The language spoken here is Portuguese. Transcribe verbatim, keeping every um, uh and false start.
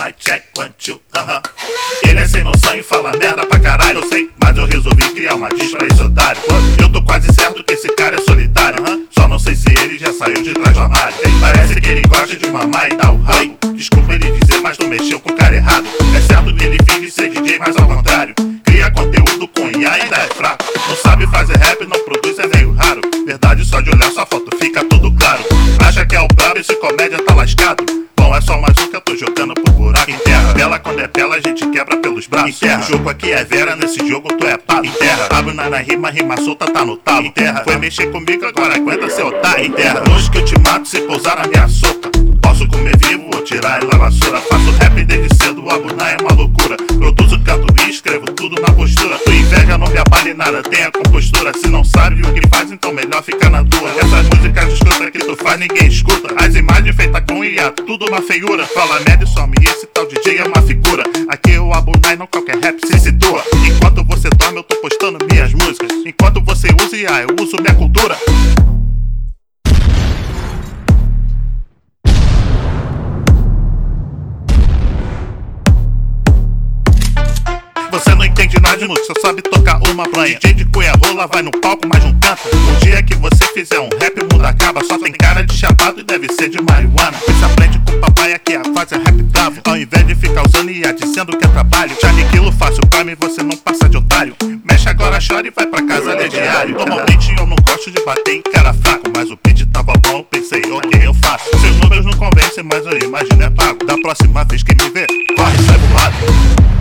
mic check, one, two, aham. Ele é sem noção e fala merda pra caralho, eu sei, mas eu resolvi criar uma diz pra esse otário. Eu tô quase certo que esse cara é solitário, uhum. Só não sei se ele já saiu de trás do armário. Parece que ele gosta de mamar e dar o rabo. Desculpa ele dizer, mas não mexeu com o cara errado. É certo que ele finge ser D J, mas ao contrário, cria conteúdo com I A e ainda é fraco. Não sabe fazer rap, não produz, é meio raro. Verdade, só de olhar sua foto fica tudo claro. Acha que é o brabo, esse comédia tá lascado. Bom, é só mais um que eu tô jogando pro buraco. Em terra, bela quando é bela, a gente quebra pelos braços. Em terra, o jogo aqui é vera, nesse jogo tu é pato. Em terra, abre na, na rima, rima solta tá no talo. Em terra, foi mexer comigo, agora aguenta seu otário. Em terra, hoje que eu te mato se pousar na minha sopa. Posso comer vivo ou tirar ele da vassoura. Faço rap desde cedo, o Abunai é uma loucura. Produzo, canto e escrevo tudo na postura. Tu inveja, não me abale nada, tenha compostura. Se não sabe o que faz, então melhor ficar na tua. Essas músicas escutas que tu faz, ninguém escuta. As imagens feitas com I A, tudo uma feiura. Fala merda e some, esse tal D J é uma figura. Aqui o Abunai, não qualquer rap se situa. Enquanto você dorme, eu tô postando minhas músicas. Enquanto você usa I A, eu uso minha cultura. Você não entende nada de música, só sabe tocar uma banha. D J de cuia rola, vai no palco, mas não canta. Um dia que você fizer um rap, o mundo acaba. Só tem cara de chapado e deve ser de marihuana. Você aprende com o papai, aqui a fase é rap bravo. Ao invés de ficar usando I A dizendo que é trabalho, te aniquilo fácil, pra mim você não passa de otário. Mexe agora, chora e vai pra casa ler diário. Normalmente eu não gosto de bater em cara fraco, mas o beat tava bom, eu pensei, ok, eu faço. Seus números não convencem, mas eu imagino é pago. Da próxima vez que me vê, corre, sai pro lado.